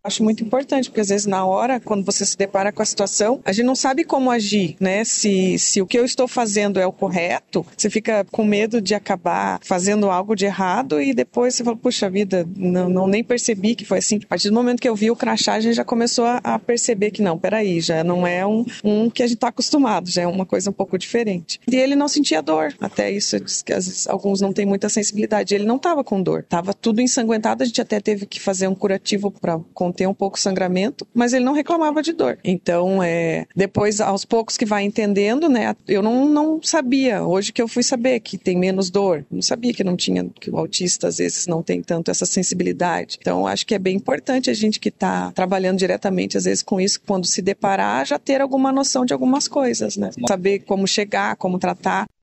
Acho muito importante, porque às vezes na hora, quando você se depara com a situação, a gente não sabe como agir, né? Se o que eu estou fazendo é o correto, você fica com medo de acabar fazendo algo de errado e depois você fala, puxa vida, não nem percebi que foi assim. A partir do momento que eu vi o crachá, a gente já começou a perceber que não, peraí, já não é um que a gente está acostumado, já é uma coisa um pouco diferente. E ele não sentia dor, até isso, diz que às vezes alguns não têm muita sensibilidade. Ele não estava com dor, estava tudo ensanguentado, a gente até teve que fazer um curativo para ter um pouco de sangramento, mas ele não reclamava de dor. Então, depois, aos poucos que vai entendendo, né? Eu não sabia, hoje que eu fui saber que tem menos dor, não sabia que não tinha, que o autista às vezes não tem tanto essa sensibilidade. Então, acho que é bem importante a gente que está trabalhando diretamente, às vezes, com isso, quando se deparar, já ter alguma noção de algumas coisas, né? Saber como chegar, como tratar.